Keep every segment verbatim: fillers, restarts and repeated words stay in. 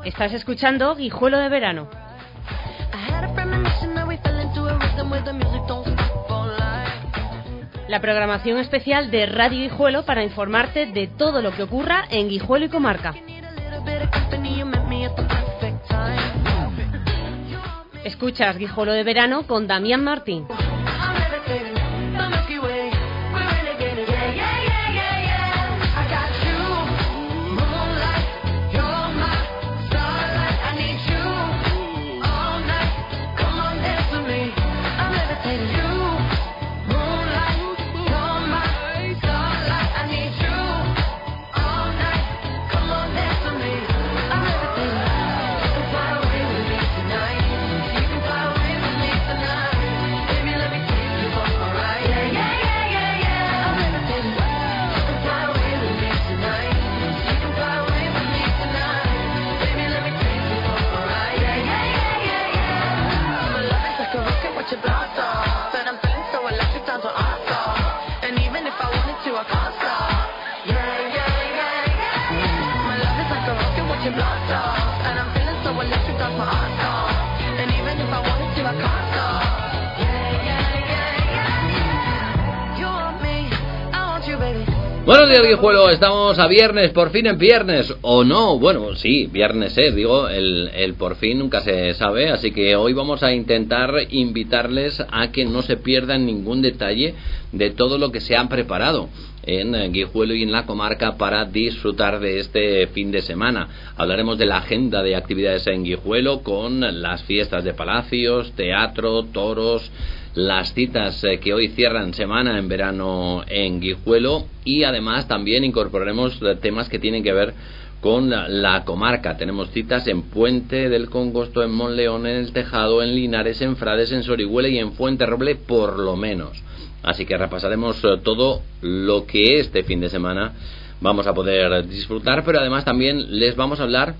Estás escuchando Guijuelo de Verano. La programación especial de Radio Guijuelo para informarte de todo lo que ocurra en Guijuelo y comarca. Escuchas Guijuelo de Verano con Damián Martín. Buenos días, Guijuelo, estamos a viernes, por fin en viernes, o no, bueno, sí, viernes es, digo, el, el por fin nunca se sabe, así que hoy vamos a intentar invitarles a que no se pierdan ningún detalle de todo lo que se han preparado en Guijuelo y en la comarca para disfrutar de este fin de semana. Hablaremos de la agenda de actividades en Guijuelo con las fiestas de palacios, teatro, toros, las citas que hoy cierran semana en verano en Guijuelo, y además también incorporaremos temas que tienen que ver con la, la comarca. Tenemos citas en Puente del Congosto, en Monleón, en El Tejado, en Linares, en Frades, en Sorihuela y en Fuenterroble, por lo menos. Así que repasaremos todo lo que este fin de semana vamos a poder disfrutar, pero además también les vamos a hablar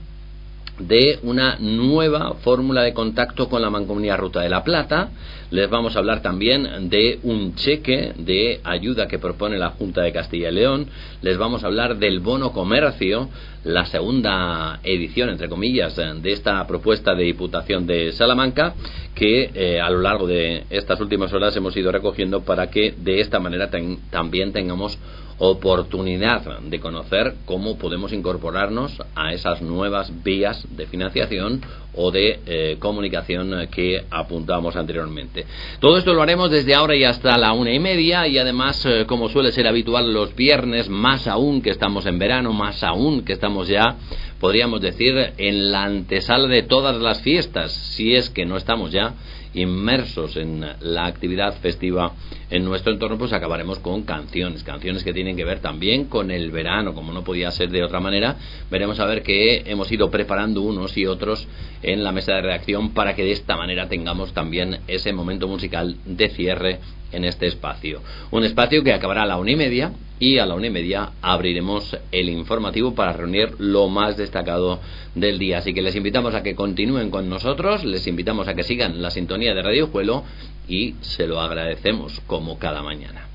de una nueva fórmula de contacto con la Mancomunidad Ruta de la Plata. Les vamos a hablar también de un cheque de ayuda que propone la Junta de Castilla y León. Les vamos a hablar del bono comercio, la segunda edición, entre comillas, de esta propuesta de Diputación de Salamanca, que eh, a lo largo de estas últimas horas hemos ido recogiendo para que de esta manera ten, también tengamos oportunidad de conocer cómo podemos incorporarnos a esas nuevas vías de financiación o de eh, comunicación que apuntamos anteriormente. Todo esto lo haremos desde ahora y hasta la una y media, y además, eh, como suele ser habitual los viernes, más aún que estamos en verano, más aún que estamos ya, podríamos decir, en la antesala de todas las fiestas, si es que no estamos ya inmersos en la actividad festiva en nuestro entorno, pues acabaremos con canciones, canciones que tienen que ver también con el verano, como no podía ser de otra manera. Veremos a ver qué hemos ido preparando unos y otros en la mesa de redacción para que de esta manera tengamos también ese momento musical de cierre en este espacio. Un espacio que acabará a la una y media, y a la una y media abriremos el informativo para reunir lo más destacado del día. Así que les invitamos a que continúen con nosotros, les invitamos a que sigan la sintonía de Radio Guijuelo, y se lo agradecemos como cada mañana.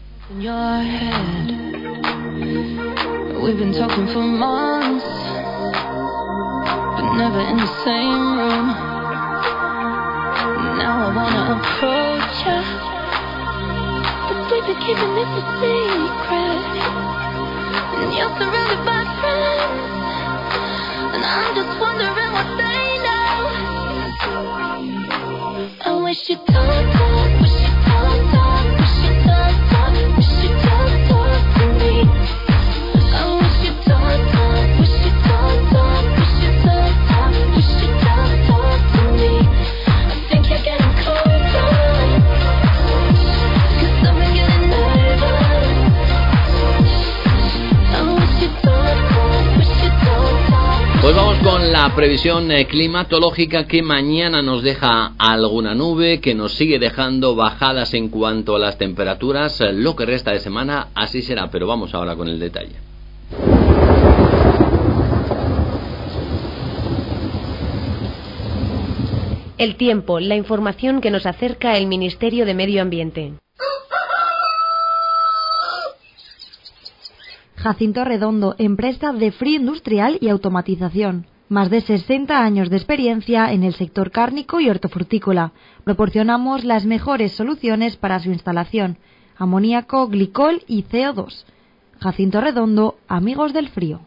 We've been keeping this a secret, and you're surrounded by friends, and I'm just wondering what they know. I wish you'd talk, talk, wish you'd talk, talk, wish you'd talk, talk, wish you'd talk, talk to me. I wish you'd talk, talk, wish you'd talk, talk, wish you'd talk, talk, wish you'd talk, talk to me. I think you're getting colder. Pues vamos con la previsión eh, climatológica, que mañana nos deja alguna nube, que nos sigue dejando bajadas en cuanto a las temperaturas. Eh, lo que resta de semana así será, pero vamos ahora con el detalle. El tiempo, la información que nos acerca el Ministerio de Medio Ambiente. Jacinto Redondo, empresa de frío industrial y automatización. más de sesenta años de experiencia en el sector cárnico y hortofrutícola. Proporcionamos las mejores soluciones para su instalación: amoníaco, glicol y C O dos. Jacinto Redondo, Amigos del Frío.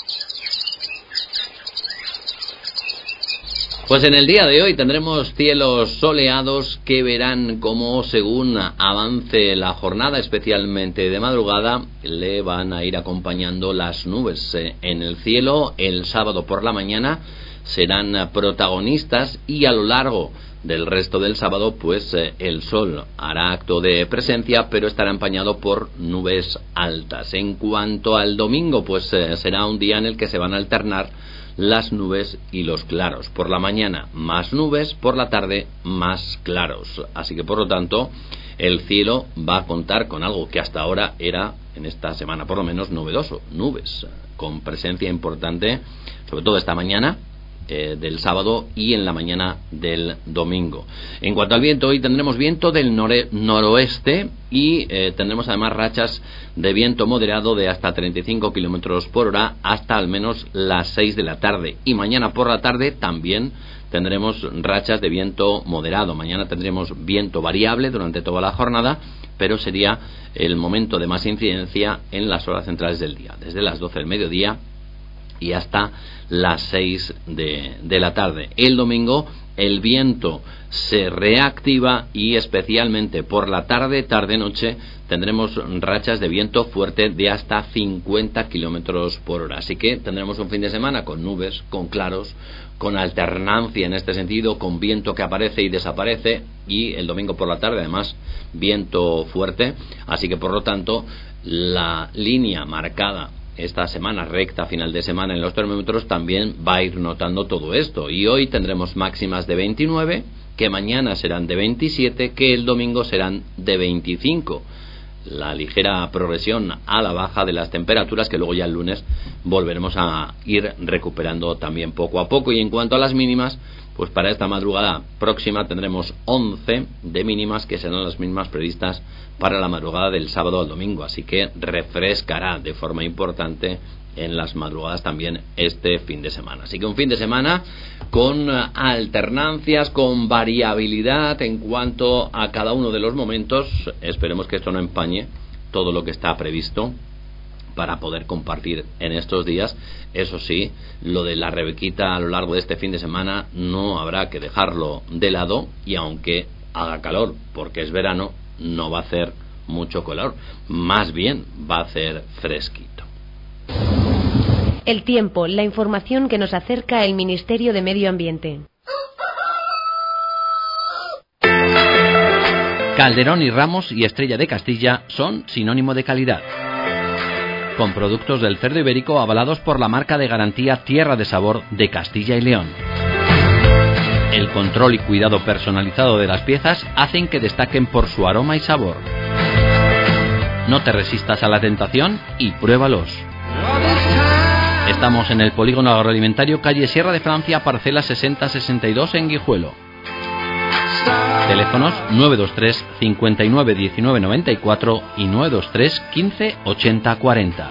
Pues en el día de hoy tendremos cielos soleados que verán cómo, según avance la jornada, especialmente de madrugada, le van a ir acompañando las nubes en el cielo. El sábado por la mañana serán protagonistas y a lo largo del resto del sábado pues eh, el sol hará acto de presencia, pero estará empañado por nubes altas. En cuanto al domingo, pues eh, será un día en el que se van a alternar las nubes y los claros. Por la mañana más nubes, por la tarde más claros. Así que por lo tanto el cielo va a contar con algo que hasta ahora era, en esta semana por lo menos, novedoso: nubes con presencia importante, sobre todo esta mañana Eh, del sábado y en la mañana del domingo. En cuanto al viento, hoy tendremos viento del nore- noroeste y eh, tendremos además rachas de viento moderado de hasta treinta y cinco kilómetros por hora hasta al menos las seis de la tarde. Y mañana por la tarde también tendremos rachas de viento moderado. Mañana tendremos viento variable durante toda la jornada, pero sería el momento de más incidencia en las horas centrales del día, desde las doce del mediodía y hasta las seis de, de la tarde. El domingo el viento se reactiva y especialmente por la tarde, tarde-noche, tendremos rachas de viento fuerte de hasta cincuenta kilómetros por hora. Así que tendremos un fin de semana con nubes, con claros, con alternancia en este sentido, con viento que aparece y desaparece, y el domingo por la tarde además viento fuerte. Así que por lo tanto la línea marcada esta semana, recta final de semana en los termómetros, también va a ir notando todo esto. Y hoy tendremos máximas de veintinueve, que mañana serán de veintisiete, que el domingo serán de veinticinco. La ligera progresión a la baja de las temperaturas, que luego ya el lunes volveremos a ir recuperando también poco a poco. Y en cuanto a las mínimas, pues para esta madrugada próxima tendremos once de mínimas, que serán las mismas previstas para la madrugada del sábado al domingo, así que refrescará de forma importante en las madrugadas también este fin de semana. Así que un fin de semana con alternancias, con variabilidad en cuanto a cada uno de los momentos. Esperemos que esto no empañe todo lo que está previsto para poder compartir en estos días. Eso sí, lo de la Rebequita a lo largo de este fin de semana no habrá que dejarlo de lado, y aunque haga calor porque es verano, no va a hacer mucho calor, más bien va a hacer fresquito. El tiempo, la información que nos acerca el Ministerio de Medio Ambiente. Calderón y Ramos y Estrella de Castilla son sinónimo de calidad. Con productos del cerdo ibérico avalados por la marca de garantía Tierra de Sabor de Castilla y León. El control y cuidado personalizado de las piezas hacen que destaquen por su aroma y sabor. No te resistas a la tentación y pruébalos. Estamos en el Polígono Agroalimentario, calle Sierra de Francia, parcela sesenta sesenta y dos en Guijuelo. Teléfonos nueve dos tres cincuenta y nueve diecinueve noventa y cuatro y nueve dos tres quince ochenta cuarenta.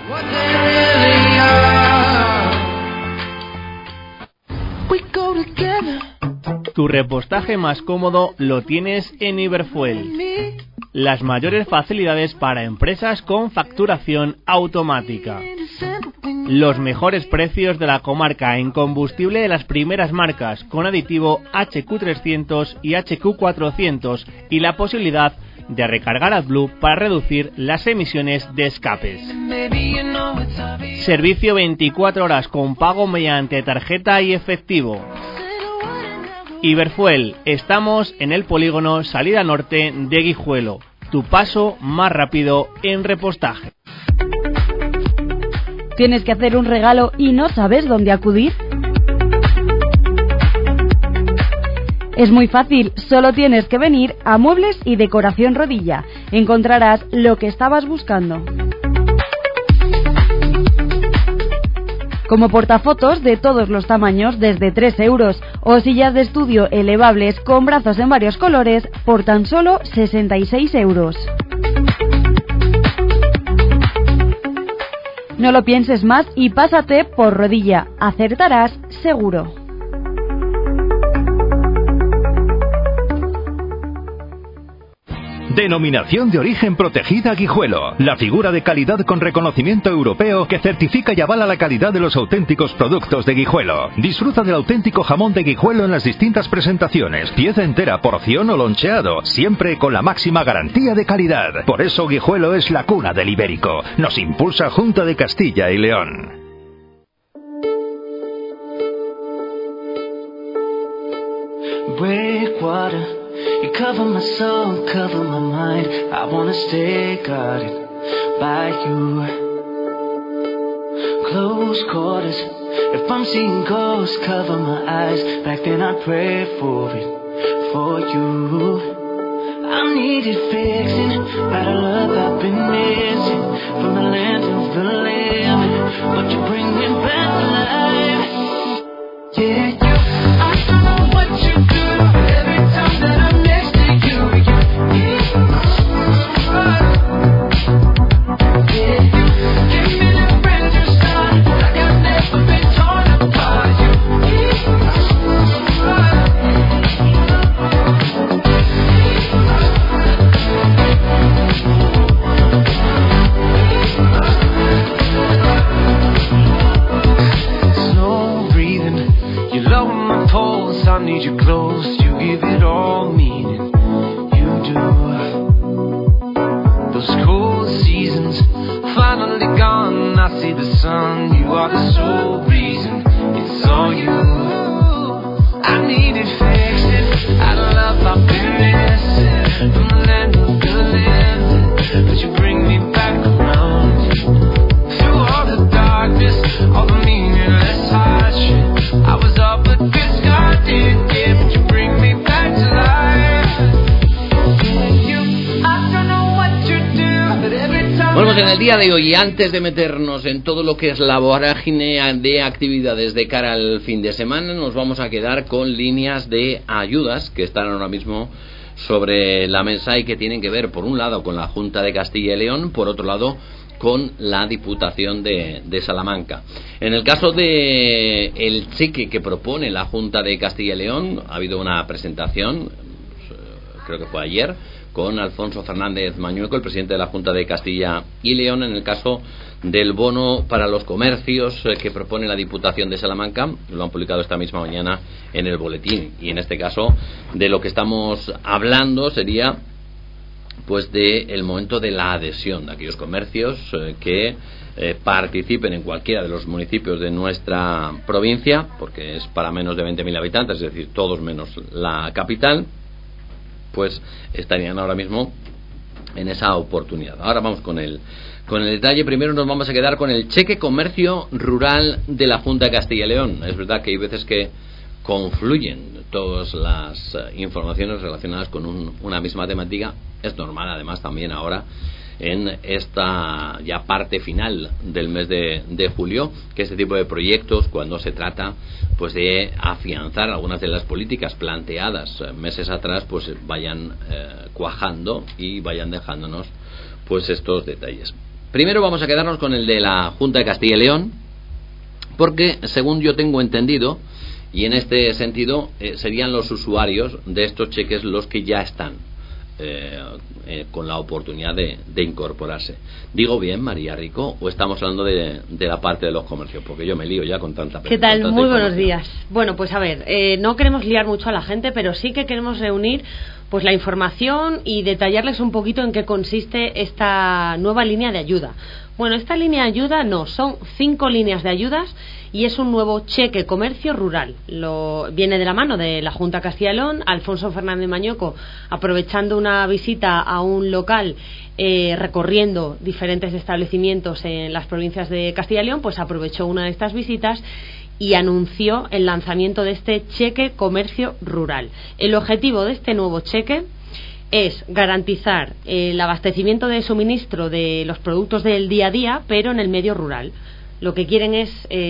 Tu repostaje más cómodo lo tienes en Iberfuel. Las mayores facilidades para empresas con facturación automática. Los mejores precios de la comarca en combustible de las primeras marcas, con aditivo H Q trescientos y H Q cuatrocientos, y la posibilidad de recargar AdBlue para reducir las emisiones de escapes. Servicio veinticuatro horas con pago mediante tarjeta y efectivo. Iberfuel, estamos en el polígono Salida Norte de Guijuelo, tu paso más rápido en repostaje. ¿Tienes que hacer un regalo y no sabes dónde acudir? Es muy fácil, solo tienes que venir a Muebles y Decoración Rodilla. Encontrarás lo que estabas buscando. Como portafotos de todos los tamaños desde tres euros, o sillas de estudio elevables con brazos en varios colores por tan solo sesenta y seis euros. No lo pienses más y pásate por Rodilla. Acertarás seguro. Denominación de origen protegida Guijuelo. La figura de calidad con reconocimiento europeo que certifica y avala la calidad de los auténticos productos de Guijuelo. Disfruta del auténtico jamón de Guijuelo en las distintas presentaciones. Pieza entera, porción o loncheado. Siempre con la máxima garantía de calidad. Por eso Guijuelo es la cuna del ibérico. Nos impulsa Junta de Castilla y León. Breakwater. You cover my soul, cover my mind. I wanna stay guarded by you. Close quarters. If I'm seeing ghosts, cover my eyes. Back then I prayed for it, for you. I needed fixing, but a love I've been missing from the land of the living. But you bring me back alive. Yeah, you. I don't know what you do every time that I'm next to you. You keep right. Yeah, you give me the brand new start, like I've never been torn apart. You keep right. Slow breathing, you lower my pulse. I need you close. You give it all meaning. You do. Those cold seasons finally gone. I see the sun. You are the sole reason. It's all you. I needed fixing. Out of love I've been missing from the land of the living. But you bring me back around. Through all the darkness, all the meaningless hardship. I was all but discarded, yeah, but you bring me back to life. You, I don't know what you do, but every time. Bueno, pues en el día de hoy, antes de meternos en todo lo que es la vorágine de actividades de cara al fin de semana, nos vamos a quedar con líneas de ayudas que están ahora mismo sobre la mesa y que tienen que ver, por un lado, con la Junta de Castilla y León, por otro lado, con la Diputación de, de Salamanca. En el caso de el cheque que propone la Junta de Castilla y León, ha habido una presentación, creo que fue ayer, con Alfonso Fernández Mañueco, el presidente de la Junta de Castilla y León, en el caso del bono para los comercios que propone la Diputación de Salamanca. Lo han publicado esta misma mañana en el boletín, y en este caso de lo que estamos hablando sería pues de el momento de la adhesión de aquellos comercios eh, que eh, participen en cualquiera de los municipios de nuestra provincia, porque es para menos de veinte mil habitantes, es decir, todos menos la capital, pues estarían ahora mismo en esa oportunidad. Ahora vamos con el con el detalle. Primero nos vamos a quedar con el cheque comercio rural de la Junta de Castilla y León. Es verdad que hay veces que confluyen todas las uh, informaciones relacionadas con un, una misma temática. Es normal, además, también ahora en esta ya parte final del mes de, de julio, que este tipo de proyectos, cuando se trata pues de afianzar algunas de las políticas planteadas uh, meses atrás, pues vayan uh, cuajando y vayan dejándonos pues estos detalles. Primero vamos a quedarnos con el de la Junta de Castilla y León, porque según yo tengo entendido, y en este sentido eh, serían los usuarios de estos cheques los que ya están eh, eh, con la oportunidad de, de incorporarse. ¿Digo bien, María Rico, o estamos hablando de, de la parte de los comercios? Porque yo me lío ya con tanta ¿Qué tal? tanta Muy buenos días. Bueno, pues a ver, eh, no queremos liar mucho a la gente, pero sí que queremos reunir pues la información y detallarles un poquito en qué consiste esta nueva línea de ayuda. Bueno, esta línea de ayuda no, son cinco líneas de ayudas y es un nuevo cheque comercio rural. Lo, viene de la mano de la Junta de Castilla y León. Alfonso Fernández Mañueco, aprovechando una visita a un local, eh, recorriendo diferentes establecimientos en las provincias de Castilla y León, pues aprovechó una de estas visitas y anunció el lanzamiento de este cheque comercio rural. El objetivo de este nuevo cheque es garantizar el abastecimiento de suministro de los productos del día a día, pero en el medio rural. lo que quieren es,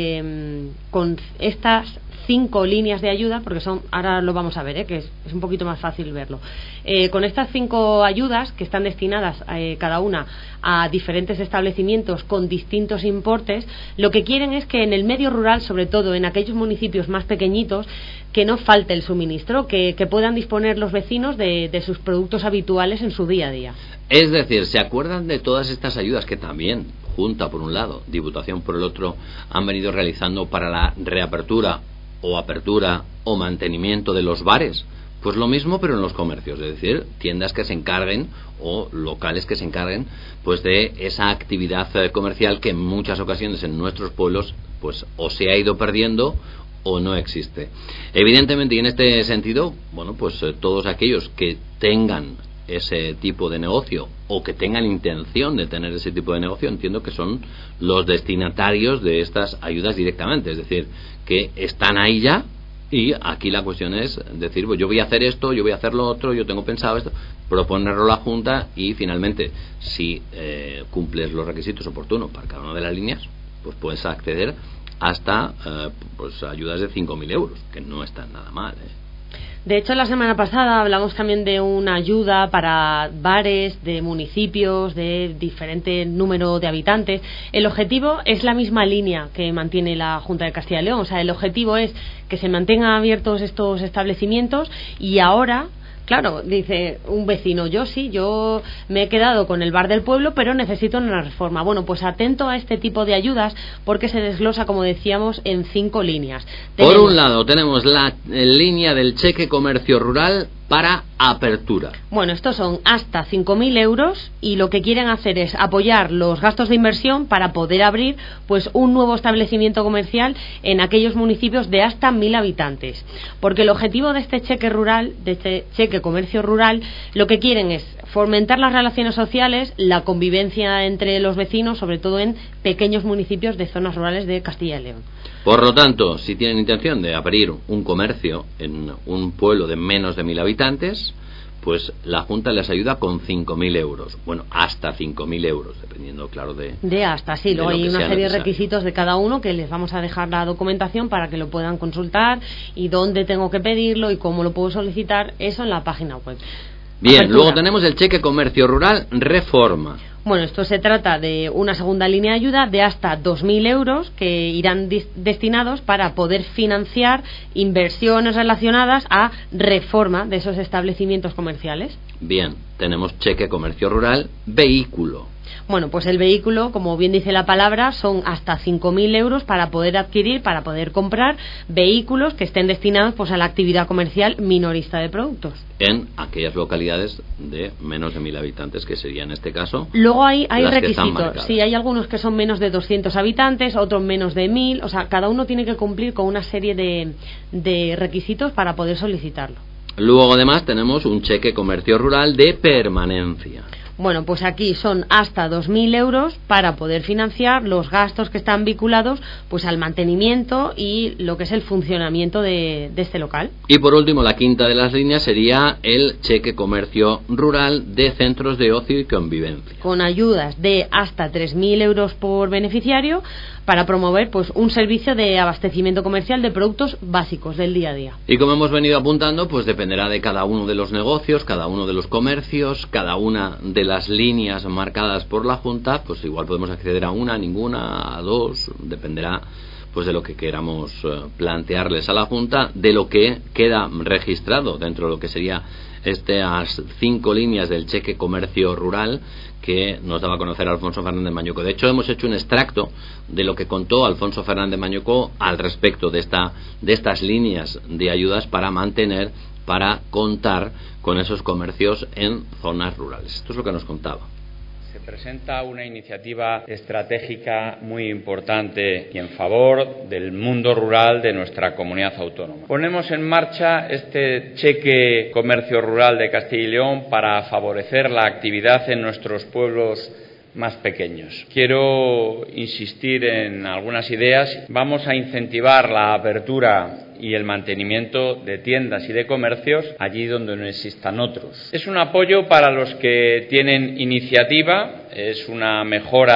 eh, con estas cinco líneas de ayuda, porque son, ahora lo vamos a ver, ¿eh? que es, es un poquito más fácil verlo. Eh, con estas cinco ayudas, que están destinadas eh, cada una a diferentes establecimientos con distintos importes, lo que quieren es que en el medio rural, sobre todo en aquellos municipios más pequeñitos, que no falte el suministro, que, que puedan disponer los vecinos de, de sus productos habituales en su día a día. Es decir, ¿se acuerdan de todas estas ayudas que también, Junta por un lado, Diputación por el otro, han venido realizando para la reapertura o apertura o mantenimiento de los bares? Pues lo mismo, pero en los comercios, es decir, tiendas que se encarguen o locales que se encarguen pues de esa actividad eh, comercial que en muchas ocasiones en nuestros pueblos pues o se ha ido perdiendo o no existe. Evidentemente, y en este sentido, bueno, pues eh, todos aquellos que tengan ese tipo de negocio o que tengan intención de tener ese tipo de negocio, entiendo que son los destinatarios de estas ayudas directamente, es decir, que están ahí ya, y aquí la cuestión es decir, pues yo voy a hacer esto, yo voy a hacer lo otro, yo tengo pensado esto, proponerlo a la Junta y finalmente, si eh, cumples los requisitos oportunos para cada una de las líneas, pues puedes acceder hasta eh, pues ayudas de cinco mil euros, que no están nada mal, ¿eh? De hecho, la semana pasada hablamos también de una ayuda para bares de municipios de diferente número de habitantes. El objetivo es la misma línea que mantiene la Junta de Castilla y León. O sea, el objetivo es que se mantengan abiertos estos establecimientos y ahora, claro, dice un vecino, yo sí, yo me he quedado con el bar del pueblo, pero necesito una reforma. Bueno, pues atento a este tipo de ayudas porque se desglosa, como decíamos, en cinco líneas. Por Tenemos, un lado, tenemos la eh, línea del cheque comercio rural para apertura. Bueno, estos son hasta cinco mil euros y lo que quieren hacer es apoyar los gastos de inversión para poder abrir pues un nuevo establecimiento comercial en aquellos municipios de hasta mil habitantes. Porque el objetivo de este cheque rural, de este cheque comercio rural, lo que quieren es fomentar las relaciones sociales, la convivencia entre los vecinos, sobre todo en pequeños municipios de zonas rurales de Castilla y León. Por lo tanto, si tienen intención de abrir un comercio en un pueblo de menos de mil habitantes, pues la Junta les ayuda con cinco mil euros. Bueno, hasta cinco mil euros, dependiendo, claro, de... De hasta, sí. de Luego lo hay que una sea serie necesario. de requisitos de cada uno que les vamos a dejar la documentación para que lo puedan consultar y dónde tengo que pedirlo y cómo lo puedo solicitar, eso en la página web. Bien, Apertura. luego tenemos el cheque comercio rural reforma. Bueno, esto se trata de una segunda línea de ayuda de hasta dos mil euros que irán dis- destinados para poder financiar inversiones relacionadas a reforma de esos establecimientos comerciales. Bien, tenemos cheque comercio rural vehículo. Bueno, pues el vehículo, como bien dice la palabra, son hasta cinco mil euros para poder adquirir, para poder comprar vehículos que estén destinados pues a la actividad comercial minorista de productos. En aquellas localidades de menos de mil habitantes, que sería en este caso. Luego hay, hay las que están requisitos. marcadas. Sí, hay algunos que son menos de doscientos habitantes, otros menos de mil. O sea, cada uno tiene que cumplir con una serie de, de requisitos para poder solicitarlo. Luego, además, tenemos un cheque comercio rural de permanencia. Bueno, pues aquí son hasta dos mil euros para poder financiar los gastos que están vinculados pues al mantenimiento y lo que es el funcionamiento de, de este local. Y por último, la quinta de las líneas sería el cheque comercio rural de centros de ocio y convivencia. Con ayudas de hasta tres mil euros por beneficiario para promover pues un servicio de abastecimiento comercial de productos básicos del día a día. Y como hemos venido apuntando, pues dependerá de cada uno de los negocios, cada uno de los comercios, cada una de las líneas marcadas por la Junta, pues igual podemos acceder a una, a ninguna, a dos, dependerá pues de lo que queramos eh, plantearles a la Junta, de lo que queda registrado dentro de lo que sería estas cinco líneas del cheque comercio rural que nos daba a conocer Alfonso Fernández Mañueco. De hecho, hemos hecho un extracto de lo que contó Alfonso Fernández Mañueco al respecto de esta de estas líneas de ayudas para mantener, para contar con esos comercios en zonas rurales. Esto es lo que nos contaba. Se presenta una iniciativa estratégica muy importante y en favor del mundo rural de nuestra comunidad autónoma. Ponemos en marcha este cheque comercio rural de Castilla y León para favorecer la actividad en nuestros pueblos más pequeños. Quiero insistir en algunas ideas. Vamos a incentivar la apertura y el mantenimiento de tiendas y de comercios allí donde no existan otros. Es un apoyo para los que tienen iniciativa, es una mejora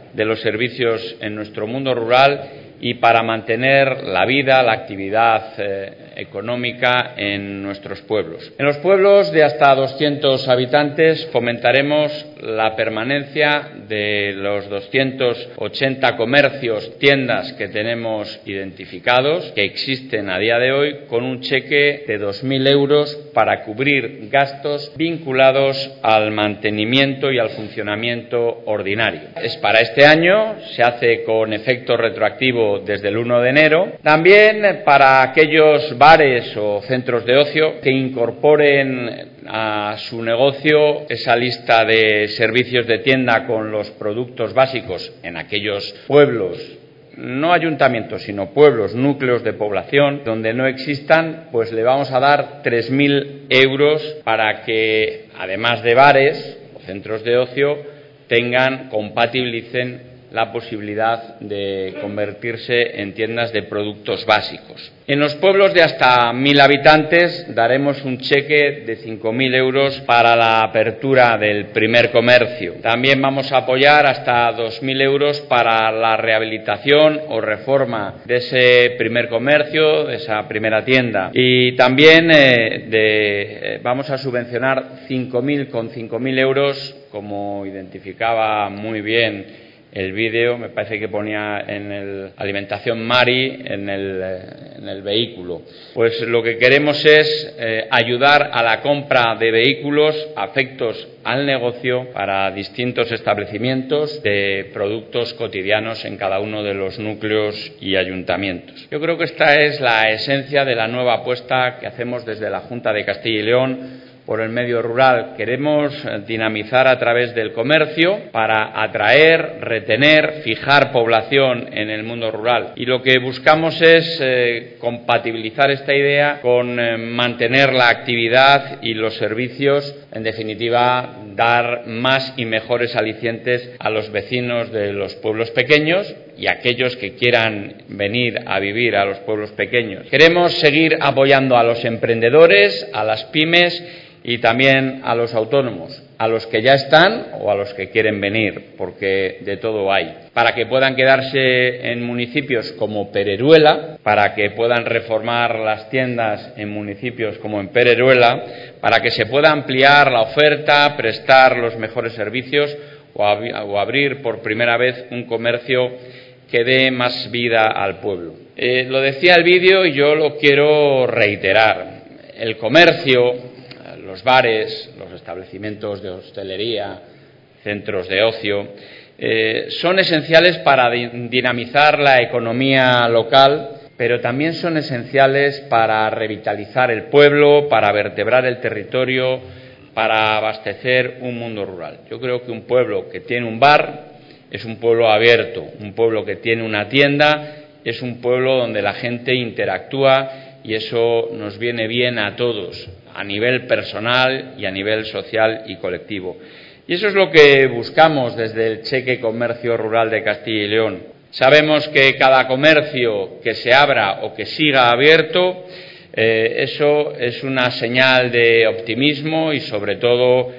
de los servicios en nuestro mundo rural y para mantener la vida, la actividad eh, económica en nuestros pueblos. En los pueblos de hasta doscientos habitantes fomentaremos la permanencia de los doscientos ochenta comercios, tiendas que tenemos identificados, que existen a día de hoy, con un cheque de dos mil euros para cubrir gastos vinculados al mantenimiento y al funcionamiento ordinario. Es para este año, se hace con efecto retroactivo desde el uno de enero. También para aquellos bares o centros de ocio que incorporen a su negocio esa lista de servicios de tienda con los productos básicos en aquellos pueblos, no ayuntamientos, sino pueblos, núcleos de población, donde no existan, pues le vamos a dar tres mil euros para que, además de bares o centros de ocio, tengan, compatibilicen la posibilidad de convertirse en tiendas de productos básicos. En los pueblos de hasta mil habitantes daremos un cheque de cinco mil euros para la apertura del primer comercio. También vamos a apoyar hasta dos mil euros para la rehabilitación o reforma de ese primer comercio, de esa primera tienda. Y también eh, de, eh, vamos a subvencionar cinco mil con cinco mil euros, como identificaba muy bien el vídeo, me parece que ponía en el alimentación Mari en el, en el vehículo. Pues lo que queremos es eh, ayudar a la compra de vehículos afectos al negocio para distintos establecimientos de productos cotidianos en cada uno de los núcleos y ayuntamientos. Yo creo que esta es la esencia de la nueva apuesta que hacemos desde la Junta de Castilla y León por el medio rural. Queremos dinamizar a través del comercio para atraer, retener, fijar población en el mundo rural. Y lo que buscamos es eh, compatibilizar esta idea con eh, mantener la actividad y los servicios, en definitiva, dar más y mejores alicientes a los vecinos de los pueblos pequeños y a aquellos que quieran venir a vivir a los pueblos pequeños. Queremos seguir apoyando a los emprendedores, a las pymes y también a los autónomos, a los que ya están o a los que quieren venir, porque de todo hay, para que puedan quedarse en municipios como Pereruela, para que puedan reformar las tiendas en municipios como en Pereruela, para que se pueda ampliar la oferta, prestar los mejores servicios o, ab- o abrir por primera vez un comercio que dé más vida al pueblo. Eh, lo decía el vídeo y yo lo quiero reiterar. El comercio, los bares, los establecimientos de hostelería, centros de ocio, eh, son esenciales para dinamizar la economía local, pero también son esenciales para revitalizar el pueblo, para vertebrar el territorio, para abastecer un mundo rural. Yo creo que un pueblo que tiene un bar es un pueblo abierto, un pueblo que tiene una tienda es un pueblo donde la gente interactúa y eso nos viene bien a todos, a nivel personal y a nivel social y colectivo. Y eso es lo que buscamos desde el Cheque Comercio Rural de Castilla y León. Sabemos que cada comercio que se abra o que siga abierto, eh, eso es una señal de optimismo y sobre todo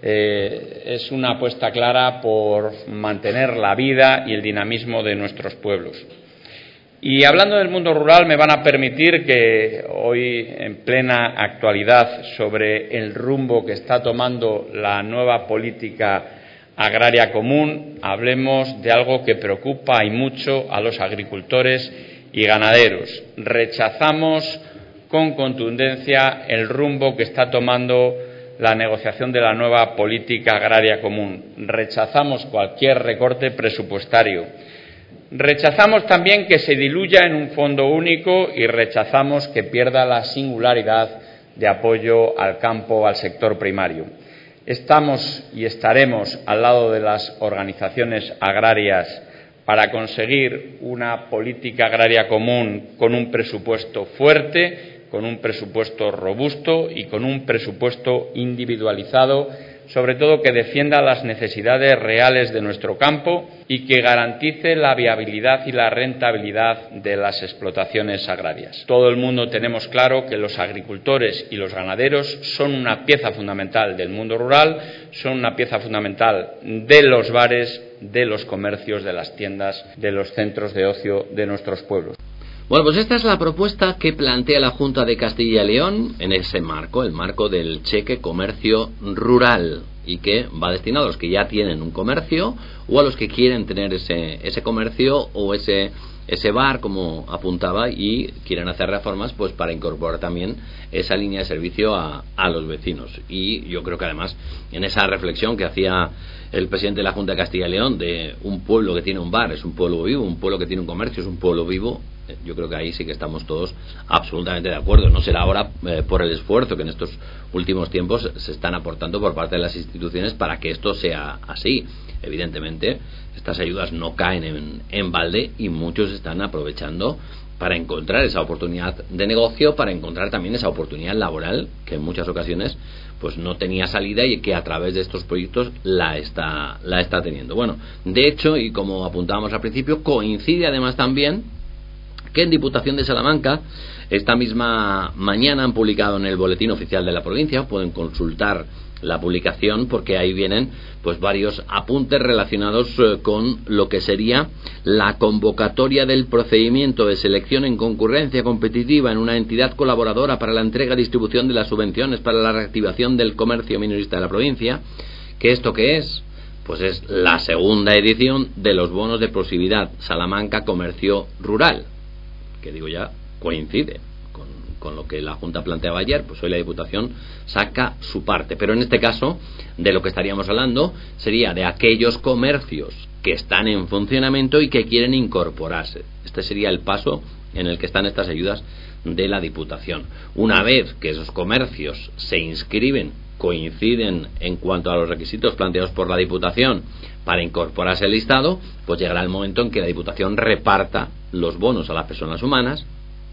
eh, es una apuesta clara por mantener la vida y el dinamismo de nuestros pueblos. Y hablando del mundo rural, me van a permitir que hoy, en plena actualidad, sobre el rumbo que está tomando la nueva política agraria común, hablemos de algo que preocupa y mucho a los agricultores y ganaderos. Rechazamos con contundencia el rumbo que está tomando la negociación de la nueva política agraria común. Rechazamos cualquier recorte presupuestario. Rechazamos también que se diluya en un fondo único y rechazamos que pierda la singularidad de apoyo al campo, al sector primario. Estamos y estaremos al lado de las organizaciones agrarias para conseguir una política agraria común con un presupuesto fuerte, con un presupuesto robusto y con un presupuesto individualizado, sobre todo que defienda las necesidades reales de nuestro campo y que garantice la viabilidad y la rentabilidad de las explotaciones agrarias. Todo el mundo tenemos claro que los agricultores y los ganaderos son una pieza fundamental del mundo rural, son una pieza fundamental de los bares de los comercios, de las tiendas, de los centros de ocio de nuestros pueblos. Bueno, pues esta es la propuesta que plantea la Junta de Castilla y León en ese marco, el marco del cheque comercio rural, y que va destinado a los que ya tienen un comercio o a los que quieren tener ese, ese comercio o ese ese bar, como apuntaba, y quieren hacer reformas pues para incorporar también esa línea de servicio a, a los vecinos. Y yo creo que además en esa reflexión que hacía el presidente de la Junta de Castilla y León de un pueblo que tiene un bar es un pueblo vivo, un pueblo que tiene un comercio es un pueblo vivo, yo creo que ahí sí que estamos todos absolutamente de acuerdo. No será ahora eh, por el esfuerzo que en estos últimos tiempos se están aportando por parte de las instituciones para que esto sea así. Evidentemente estas ayudas no caen en, en balde y muchos están aprovechando para encontrar esa oportunidad de negocio, para encontrar también esa oportunidad laboral que en muchas ocasiones pues no tenía salida y que a través de estos proyectos la está, la está teniendo. Bueno, de hecho, y como apuntábamos al principio, coincide además también que en Diputación de Salamanca esta misma mañana han publicado en el Boletín Oficial de la Provincia, pueden consultar la publicación porque ahí vienen pues varios apuntes relacionados eh, con lo que sería la convocatoria del procedimiento de selección en concurrencia competitiva en una entidad colaboradora para la entrega y distribución de las subvenciones para la reactivación del comercio minorista de la provincia. ¿Que esto qué es? Pues es la segunda edición de los bonos de proximidad Salamanca Comercio Rural, que digo ya coincide con, con lo que la Junta planteaba ayer. Pues hoy la Diputación saca su parte, pero en este caso de lo que estaríamos hablando sería de aquellos comercios que están en funcionamiento y que quieren incorporarse. Este sería el paso en el que están estas ayudas de la Diputación. Una vez que esos comercios se inscriben, coinciden en cuanto a los requisitos planteados por la Diputación para incorporarse al listado, pues llegará el momento en que la Diputación reparta los bonos a las personas humanas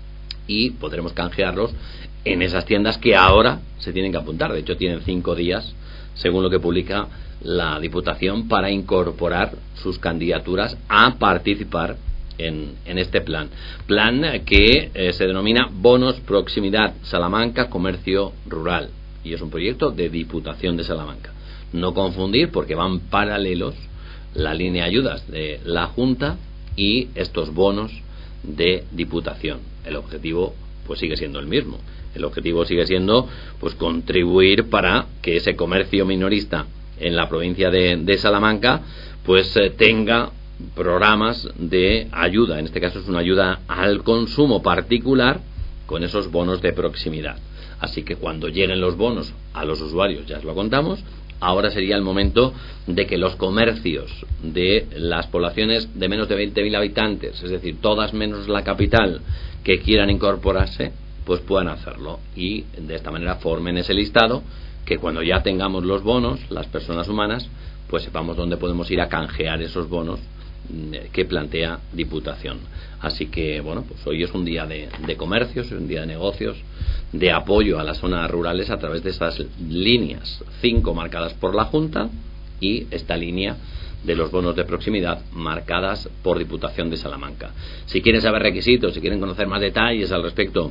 y podremos canjearlos en esas tiendas que ahora se tienen que apuntar. De hecho, tienen cinco días, según lo que publica la Diputación, para incorporar sus candidaturas a participar en, en este plan. Plan que eh, se denomina Bonos Proximidad Salamanca Comercio Rural, y es un proyecto de Diputación de Salamanca. No confundir, porque van paralelos la línea de ayudas de la Junta y estos bonos de Diputación. El objetivo pues sigue siendo el mismo. El objetivo sigue siendo pues contribuir para que ese comercio minorista en la provincia de, de Salamanca pues eh, tenga programas de ayuda. En este caso es una ayuda al consumo particular con esos bonos de proximidad. Así que cuando lleguen los bonos a los usuarios, ya os lo contamos, ahora sería el momento de que los comercios de las poblaciones de menos de veinte mil habitantes, es decir, todas menos la capital, que quieran incorporarse, pues puedan hacerlo y de esta manera formen ese listado, que cuando ya tengamos los bonos, las personas humanas, pues sepamos dónde podemos ir a canjear esos bonos que plantea Diputación. Así que bueno, pues hoy es un día de, de comercios, es un día de negocios, de apoyo a las zonas rurales a través de estas líneas, cinco marcadas por la Junta y esta línea de los bonos de proximidad marcadas por Diputación de Salamanca. Si quieren saber requisitos, si quieren conocer más detalles al respecto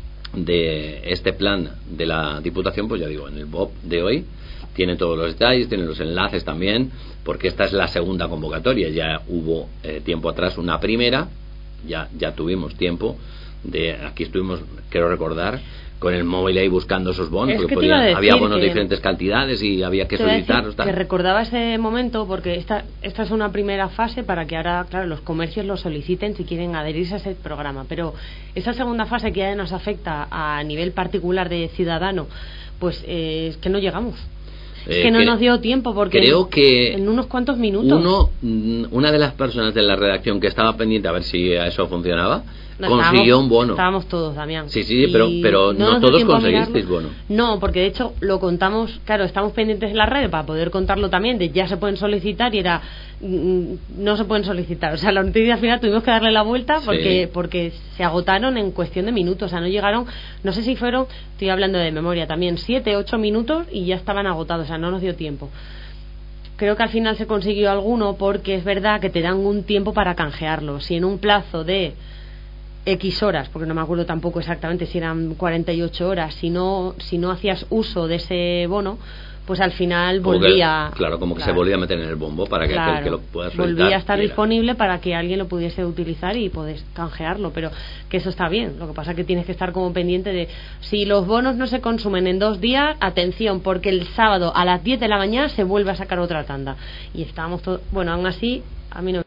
de este plan de la Diputación, pues ya digo, en el B O P de hoy tienen todos los detalles, tienen los enlaces también, porque esta es la segunda convocatoria. Ya hubo eh, tiempo atrás una primera, ya ya tuvimos tiempo de, aquí estuvimos, quiero recordar, con el móvil ahí buscando esos bonos, es porque que podían, había bonos que, de diferentes cantidades y había que solicitarlos. Que recordaba ese momento porque esta esta es una primera fase para que ahora, claro, los comercios lo soliciten si quieren adherirse a ese programa, pero esa segunda fase que ya nos afecta a nivel particular de ciudadano, pues eh, es que no llegamos. Es que Eh, no cre- nos dio tiempo porque creo que en unos cuantos minutos uno mm, una de las personas de la redacción que estaba pendiente a ver si eso funcionaba no, consiguió estábamos- un bono. Estábamos todos, Damián. Sí, sí, Y pero, pero no, nos dio todos tiempo a conseguisteis mirarlo. bono. No, porque de hecho lo contamos, claro, estamos pendientes en las redes para poder contarlo también, de ya se pueden solicitar y era, mm, no se pueden solicitar. O sea, la noticia al final tuvimos que darle la vuelta porque Sí. porque se agotaron en cuestión de minutos. O sea, no llegaron, no sé si fueron, estoy hablando de memoria también, siete, ocho minutos y ya estaban agotados. O sea, no nos dio tiempo. Creo que al final se consiguió alguno porque es verdad que te dan un tiempo para canjearlo. Si en un plazo de X horas, porque no me acuerdo tampoco exactamente si eran cuarenta y ocho horas, si no, si no hacías uso de ese bono, pues al final Como que- volvía... claro, como que claro. se volvía a meter en el bombo para que Claro, aquel que lo pueda soltar volvía a estar quiera. disponible para que alguien lo pudiese utilizar y poder canjearlo, pero que eso está bien. Lo que pasa es que tienes que estar como pendiente de si los bonos no se consumen en dos días, atención, porque el sábado a las diez de la mañana se vuelve a sacar otra tanda. Y estábamos todos, bueno, aún así a mí no